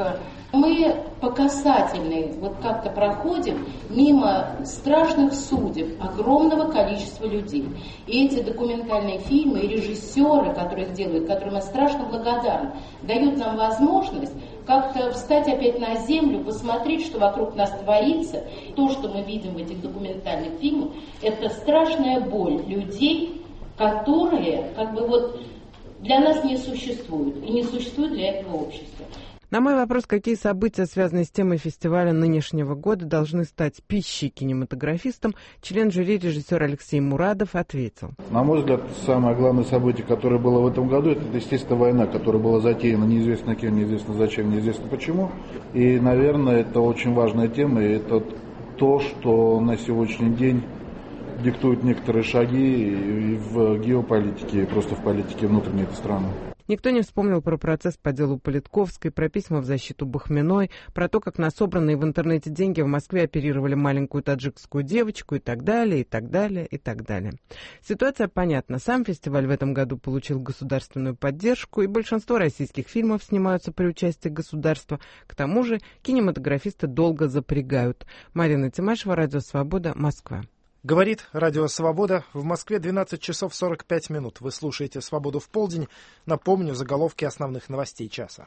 Мы по касательной вот как-то проходим мимо страшных судеб огромного количества людей. И эти документальные фильмы и режиссеры, которые их делают, которым я страшно благодарна, дают нам возможность как-то встать опять на землю, посмотреть, что вокруг нас творится. То, что мы видим в этих документальных фильмах, это страшная боль людей, которые как бы вот для нас не существуют и не существуют для этого общества. На мой вопрос, какие события, связанные с темой фестиваля нынешнего года, должны стать пищей кинематографистам, член жюри режиссер Алексей Мурадов ответил. На мой взгляд, самое главное событие, которое было в этом году, это, естественно, война, которая была затеяна неизвестно кем, неизвестно зачем, неизвестно почему. И, наверное, это очень важная тема, и это то, что на сегодняшний день диктуют некоторые шаги и в геополитике, и просто в политике внутренней этой страны. Никто не вспомнил про процесс по делу Политковской, про письма в защиту Бахминой, про то, как на собранные в интернете деньги в Москве оперировали маленькую таджикскую девочку и так далее, и так далее, и так далее. Ситуация понятна. Сам фестиваль в этом году получил государственную поддержку, и большинство российских фильмов снимаются при участии государства. К тому же кинематографисты долго запрягают. Марина Тимашева, Радио Свобода, Москва. Говорит Радио Свобода. В Москве 12 часов 45 минут. Вы слушаете «Свободу в полдень». Напомню заголовки основных новостей часа.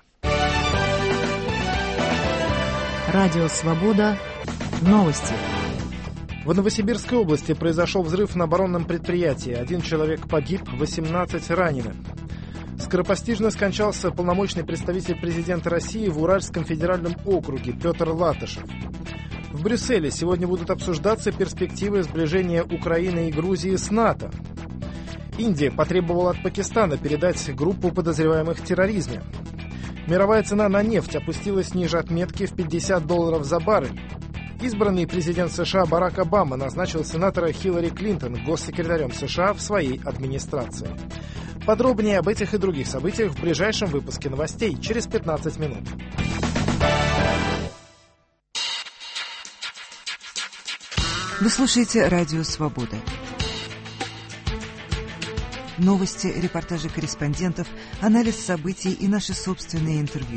Радио Свобода. Новости. В Новосибирской области произошел взрыв на оборонном предприятии. 1 человек погиб, 18 ранены. Скоропостижно скончался полномочный представитель президента России в Уральском федеральном округе Петр Латышев. В Брюсселе сегодня будут обсуждаться перспективы сближения Украины и Грузии с НАТО. Индия потребовала от Пакистана передать группу подозреваемых в терроризме. Мировая цена на нефть опустилась ниже отметки в $50 за баррель. Избранный президент США Барак Обама назначил сенатора Хиллари Клинтон госсекретарем США в своей администрации. Подробнее об этих и других событиях в ближайшем выпуске новостей через 15 минут. Вы слушаете Радио Свобода. Новости, репортажи корреспондентов, анализ событий и наши собственные интервью.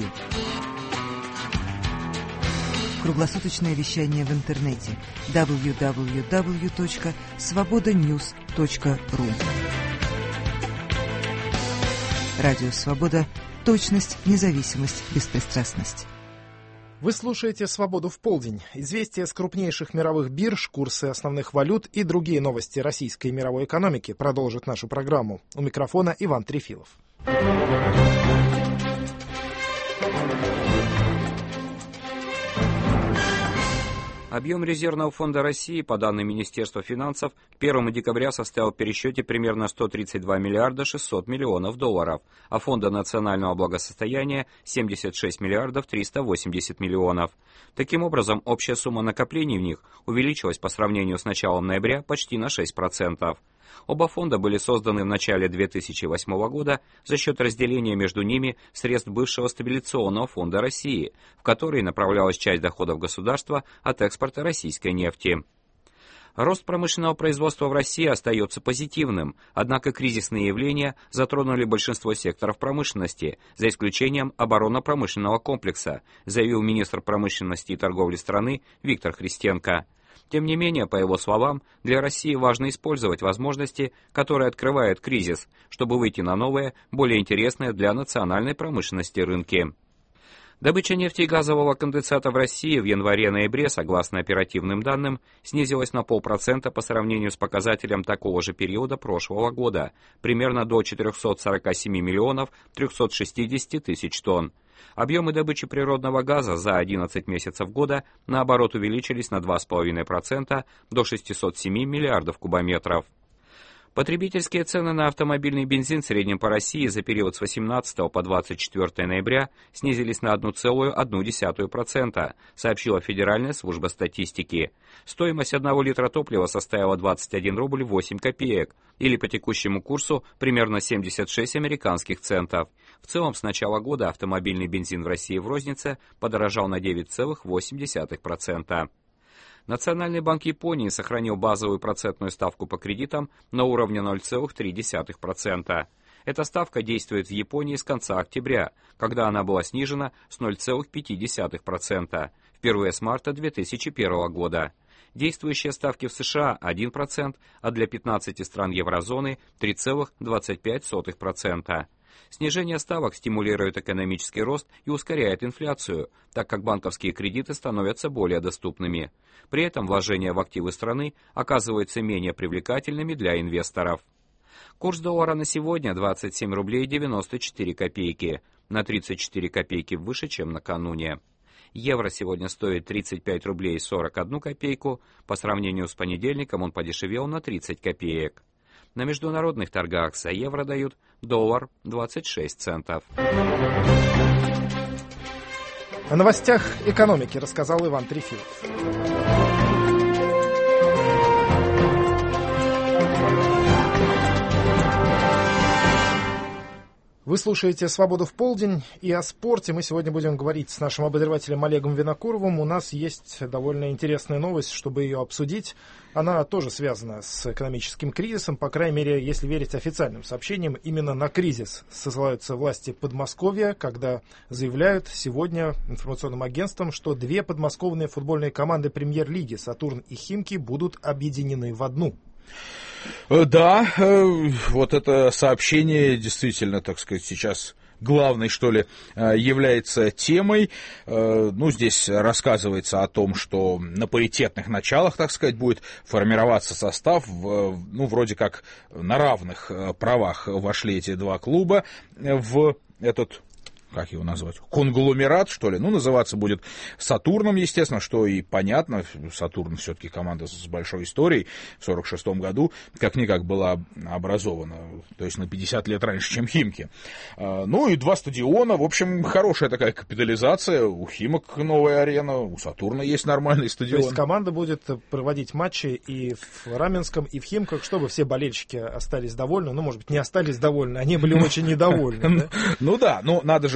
Круглосуточное вещание в интернете www.svobodanews.ru. Радио «Свобода». Точность, независимость, беспристрастность. Вы слушаете «Свободу в полдень». Известия с крупнейших мировых бирж, курсы основных валют и другие новости российской и мировой экономики продолжат нашу программу. У микрофона Иван Трефилов. Объем резервного фонда России, по данным Министерства финансов, к 1 декабря составил в пересчете примерно 132 миллиарда 600 миллионов долларов, а фонда национального благосостояния – 76 миллиардов 380 миллионов. Таким образом, общая сумма накоплений в них увеличилась по сравнению с началом ноября почти на 6%. Оба фонда были созданы в начале 2008 года за счет разделения между ними средств бывшего стабилизационного фонда России, в который направлялась часть доходов государства от экспорта российской нефти. Рост промышленного производства в России остается позитивным, однако кризисные явления затронули большинство секторов промышленности, за исключением оборонно-промышленного комплекса, заявил министр промышленности и торговли страны Виктор Христенко. Тем не менее, по его словам, для России важно использовать возможности, которые открывает кризис, чтобы выйти на новые, более интересные для национальной промышленности рынки. Добыча нефти и газового конденсата в России в январе-ноябре, согласно оперативным данным, снизилась на 0,5% по сравнению с показателем такого же периода прошлого года, примерно до 447 миллионов 360 тысяч тонн. Объемы добычи природного газа за 11 месяцев года, наоборот, увеличились на 2,5% до 607 миллиардов кубометров. Потребительские цены на автомобильный бензин в среднем по России за период с 18 по 24 ноября снизились на 1,1%, сообщила Федеральная служба статистики. Стоимость 1 литра топлива составила 21 рубль 8 копеек, или по текущему курсу примерно 76 американских центов. В целом, с начала года автомобильный бензин в России в рознице подорожал на 9,8%. Национальный банк Японии сохранил базовую процентную ставку по кредитам на уровне 0,3%. Эта ставка действует в Японии с конца октября, когда она была снижена с 0,5%, впервые с марта 2001 года. Действующие ставки в США 1%, а для 15 стран еврозоны 3,25%. Снижение ставок стимулирует экономический рост и ускоряет инфляцию, так как банковские кредиты становятся более доступными. При этом вложения в активы страны оказываются менее привлекательными для инвесторов. Курс доллара на сегодня 27 рублей 94 копейки, на 34 копейки выше, чем накануне. Евро сегодня стоит 35 рублей 41 копейку, по сравнению с понедельником он подешевел на 30 копеек. На международных торгах за евро дают доллар 26 центов. О новостях экономики рассказал Иван Трефилов. Вы слушаете «Свободу в полдень», и о спорте мы сегодня будем говорить с нашим обозревателем Олегом Винокуровым. У нас есть довольно интересная новость, чтобы ее обсудить. Она тоже связана с экономическим кризисом, по крайней мере, если верить официальным сообщениям, именно на кризис ссылаются власти Подмосковья, когда заявляют сегодня информационным агентствам, что две подмосковные футбольные команды премьер-лиги «Сатурн» и «Химки» будут объединены в одну. Да, вот это сообщение действительно, так сказать, сейчас главной, что ли, является темой. Ну, здесь рассказывается о том, что на паритетных началах, так сказать, будет формироваться состав. Ну, вроде как на равных правах вошли эти два клуба в этот... как его назвать, конгломерат, что ли, ну, называться будет «Сатурном», естественно, что и понятно, «Сатурн» все-таки команда с большой историей, в 1946 году как-никак была образована, то есть на 50 лет раньше, чем «Химки». Ну, и два стадиона, в общем, хорошая такая капитализация, у «Химок» новая арена, у «Сатурна» есть нормальный стадион. То есть команда будет проводить матчи и в Раменском, и в «Химках», чтобы все болельщики остались довольны, ну, может быть, не остались довольны, они были очень недовольны. Ну да, но надо же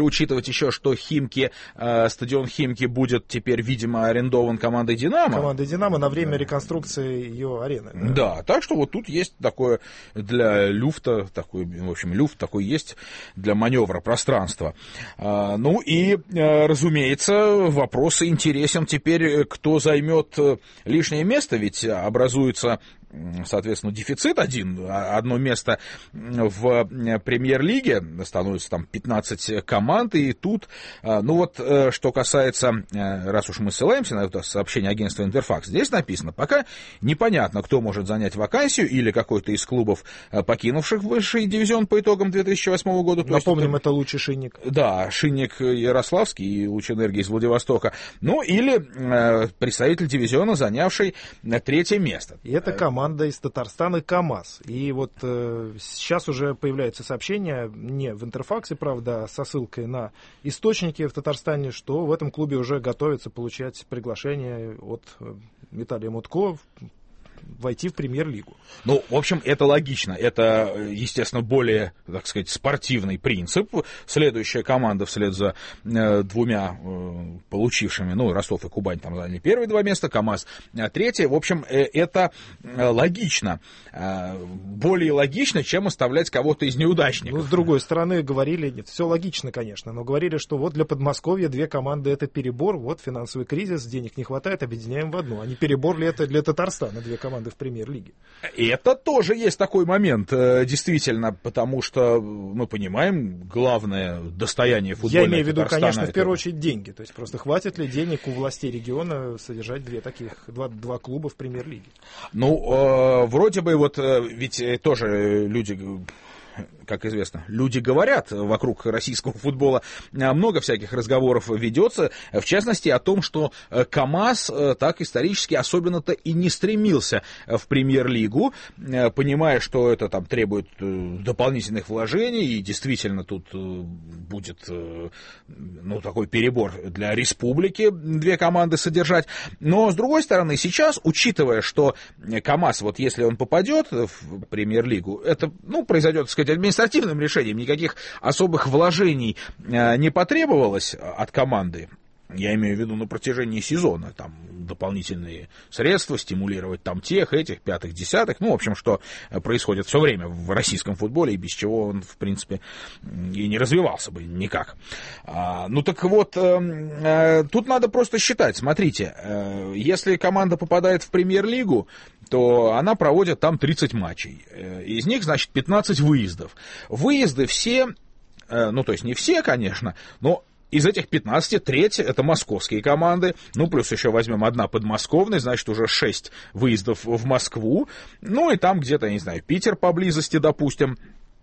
учитывать еще, что Химки, стадион Химки будет теперь, видимо, арендован командой «Динамо». Командой «Динамо» на время реконструкции ее арены. Да, так что вот тут есть такое для люфта, такой, в общем, люфт такой есть для маневра пространства. Ну и, разумеется, вопрос интересен теперь, кто займет лишнее место, ведь образуется, соответственно, дефицит одно место в премьер-лиге, становится там 15 команд, и тут, ну вот, что касается, раз уж мы ссылаемся на это сообщение агентства «Интерфакс», здесь написано, пока непонятно, кто может занять вакансию, или какой-то из клубов, покинувших высший дивизион по итогам 2008 года. Напомним, это Лучший Шинник. Да, Шинник Ярославский и Лучэнергия из Владивостока, ну или представитель дивизиона, занявший 3-е место. И это команда из Татарстана КамАЗ. И вот сейчас уже появляются сообщения, не в Интерфаксе, правда, со ссылкой на источники в Татарстане, что в этом клубе уже готовятся получать приглашение от Виталия Мутко войти в премьер-лигу. Ну, в общем, это логично. Это, естественно, более, так сказать, спортивный принцип. Следующая команда вслед за двумя получившими, ну, Ростов и Кубань там заняли первые 2 места, КамАЗ 3-е. В общем, это логично. Более логично, чем оставлять кого-то из неудачников. Ну, с другой стороны, говорили, нет, все логично, конечно, но говорили, что вот для Подмосковья 2 команды это перебор, вот финансовый кризис, денег не хватает, объединяем в одну. А не перебор ли это для Татарстана, 2 команды в премьер-лиге? И это тоже есть такой момент, действительно, потому что мы понимаем, главное достояние футбольного Я имею в виду, Татарстана, конечно, в первую очередь деньги. То есть просто хватит ли денег у властей региона содержать два клуба в премьер-лиге? Ну, вроде бы вот, ведь тоже люди... Как известно, люди говорят, вокруг российского футбола много всяких разговоров ведется, в частности о том, что КамАЗ так исторически особенно-то и не стремился в премьер-лигу, понимая, что это там требует дополнительных вложений, и действительно тут будет, ну, такой перебор для республики 2 команды содержать. Но, с другой стороны, сейчас, учитывая, что КамАЗ, вот если он попадет в премьер-лигу, это, ну, произойдет, так сказать, административным решением, никаких особых вложений не потребовалось от команды. Я имею в виду на протяжении сезона, там дополнительные средства, стимулировать там тех, этих, 5-х, 10-х, ну, в общем, что происходит все время в российском футболе, и без чего он, в принципе, и не развивался бы никак. Ну, так вот, тут надо просто считать, смотрите, если команда попадает в премьер-лигу, то она проводит там 30 матчей, из них, значит, 15 выездов. Выезды все, ну, то есть не все, конечно, но из этих 15 треть это московские команды, ну, плюс еще возьмем 1 подмосковная, значит, уже 6 выездов в Москву, ну, и там где-то, я не знаю, Питер поблизости, допустим,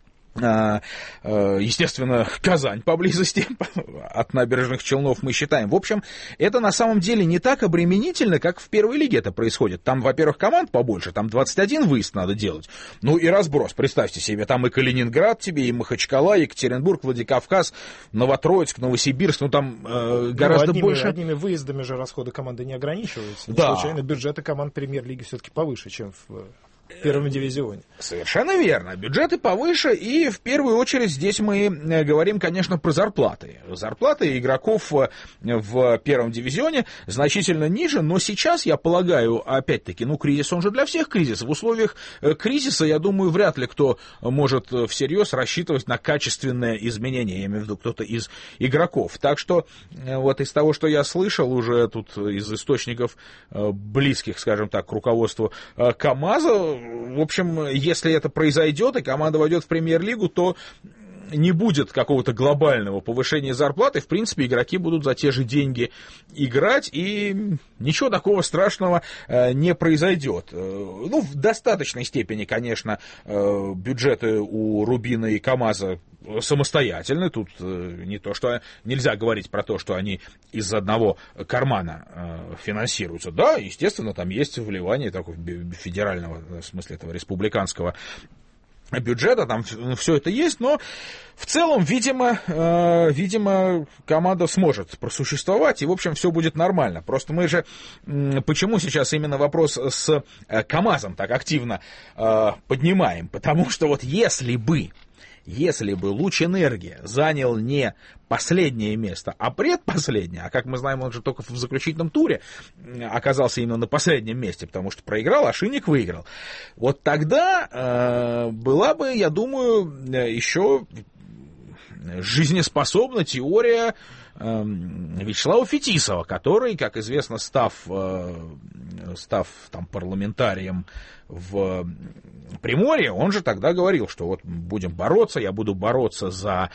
естественно, Казань поблизости от Набережных Челнов мы считаем. В общем, это на самом деле не так обременительно, как в первой лиге это происходит. Там, во-первых, команд побольше, там 21 выезд надо делать. Ну и разброс, представьте себе, там и Калининград тебе, и Махачкала, Екатеринбург, Владикавказ, Новотроицк, Новосибирск, ну там гораздо больше. Одними выездами же расходы команды не ограничиваются. Да. Не случайно бюджеты команд премьер-лиги все-таки повыше, чем в первом дивизионе. Совершенно верно. Бюджеты повыше, и в первую очередь здесь мы говорим, конечно, про зарплаты. Зарплаты игроков в первом дивизионе значительно ниже, но сейчас, я полагаю, опять-таки, ну, кризис, он же для всех кризис. В условиях кризиса, я думаю, вряд ли кто может всерьез рассчитывать на качественное изменение, я имею в виду кто-то из игроков. Так что вот из того, что я слышал уже тут из источников близких, скажем так, к руководству КамАЗа, в общем, если это произойдет и команда войдет в премьер-лигу, то не будет какого-то глобального повышения зарплаты. В принципе, игроки будут за те же деньги играть, и ничего такого страшного не произойдет. Ну, в достаточной степени, конечно, бюджеты у Рубина и КамАЗа самостоятельны. Тут не то, что нельзя говорить про то, что они из одного кармана финансируются. Да, естественно, там есть вливание такого федерального, в смысле этого республиканского бюджета, там все это есть, но в целом, видимо, команда сможет просуществовать, и, в общем, все будет нормально. Просто мы же, почему сейчас именно вопрос с КамАЗом так активно поднимаем? Потому что вот если бы если бы Лучэнергия занял не последнее место, а предпоследнее, а как мы знаем, он же только в заключительном туре оказался именно на последнем месте, потому что проиграл, а Шинник выиграл. Вот тогда была бы, я думаю, еще жизнеспособна теория Вячеслава Фетисова, который, как известно, став там парламентарием в Приморье, он же тогда говорил, что вот будем бороться, я буду бороться за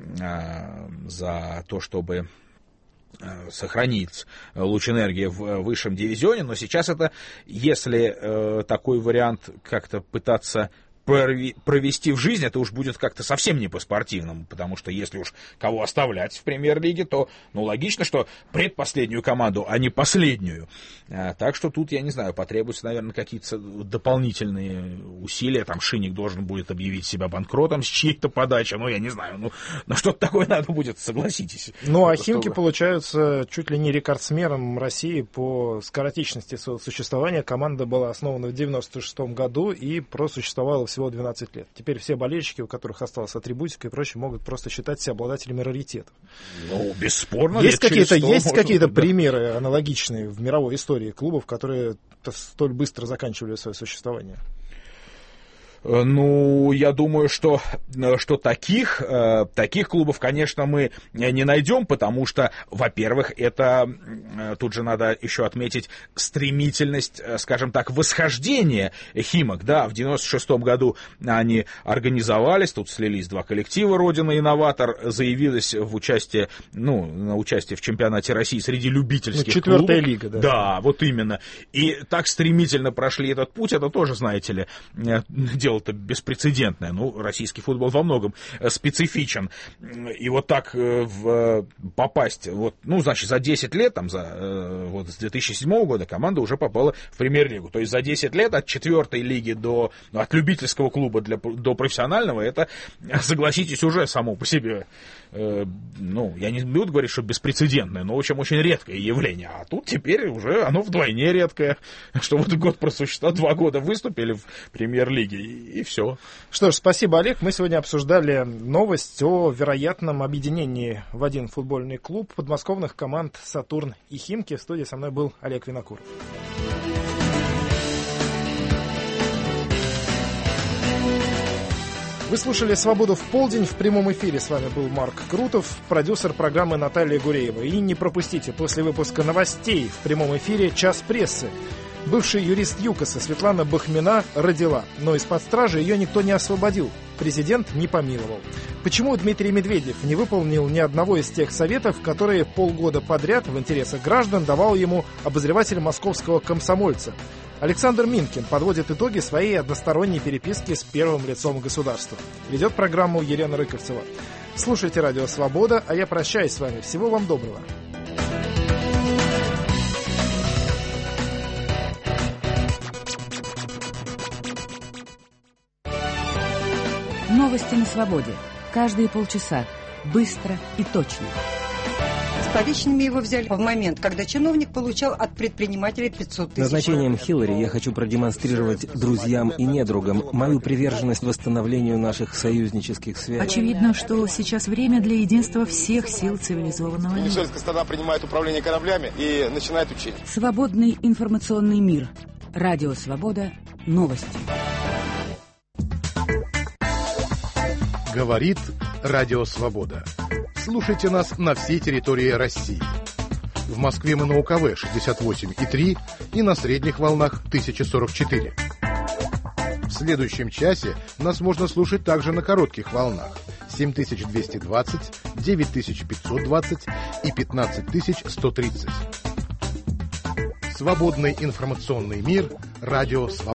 то, чтобы сохранить Лучэнергия в высшем дивизионе, но сейчас это, если такой вариант как-то пытаться провести в жизнь, это уж будет как-то совсем не по-спортивному, потому что если уж кого оставлять в премьер-лиге, то, логично, что предпоследнюю команду, а не последнюю. Так что тут, я не знаю, потребуются, наверное, какие-то дополнительные усилия, там Шинник должен будет объявить себя банкротом с чьей-то подачи, я не знаю, но что-то такое надо будет, согласитесь. А Химки получаются чуть ли не рекордсменом России по скоротечности существования. Команда была основана в 1996 году и просуществовала всего 12 лет. Теперь все болельщики, у которых осталась атрибутика и прочее, могут просто считать себя обладателями раритетов. Бесспорно. Есть какие-то примеры аналогичные в мировой истории клубов, которые столь быстро заканчивали свое существование? Я думаю, что таких клубов, конечно, мы не найдем, потому что, во-первых, это, тут же надо еще отметить, стремительность, скажем так, восхождения Химок. Да, в 96-м году они организовались, тут слились два коллектива, Родина и Новатор, заявилась в участие, на участие в чемпионате России среди любительских клубов. 4-я лига, да. Да, вот именно. И так стремительно прошли этот путь, это тоже, знаете ли, дело-то беспрецедентное. Российский футбол во многом специфичен. И вот так попасть, за 10 лет, с 2007 года команда уже попала в премьер-лигу. То есть за 10 лет от 4-й лиги от любительского клуба до профессионального, это, согласитесь, уже само по себе, я не буду говорить, что беспрецедентное, но, в общем, очень редкое явление. А тут теперь уже оно вдвойне редкое, что вот год просуществовало, 2 года выступили в премьер-лиге, и все. Что ж, спасибо, Олег. Мы сегодня обсуждали новость о вероятном объединении в один футбольный клуб подмосковных команд «Сатурн» и «Химки». В студии со мной был Олег Винокуров. Вы слушали «Свободу в полдень». В прямом эфире с вами был Марк Крутов, продюсер программы Наталья Гуреева. И не пропустите, после выпуска новостей в прямом эфире «Час прессы». Бывший юрист ЮКОСа Светлана Бахмина родила, но из-под стражи ее никто не освободил. Президент не помиловал. Почему Дмитрий Медведев не выполнил ни одного из тех советов, которые полгода подряд в интересах граждан давал ему обозреватель московского «Комсомольца»? Александр Минкин подводит итоги своей односторонней переписки с первым лицом государства. Ведет программу Елена Рыковцева. Слушайте «Радио Свобода», а я прощаюсь с вами. Всего вам доброго. Новости на свободе. Каждые полчаса. Быстро и точно. С поличными его взяли в момент, когда чиновник получал от предпринимателей 500 тысяч. Назначением Хиллари я хочу продемонстрировать друзьям и недругам мою приверженность восстановлению наших союзнических связей. Очевидно, что сейчас время для единства всех сил цивилизованного мира. Венесуэльская страна принимает управление кораблями и начинает учение. Свободный информационный мир. Радио Свобода. Новости. Говорит Радио Свобода. Слушайте нас на всей территории России. В Москве мы на УКВ 68,3 и на средних волнах 1044. В следующем часе нас можно слушать также на коротких волнах 7220, 9520 и 15130. Свободный информационный мир. Радио Свобода.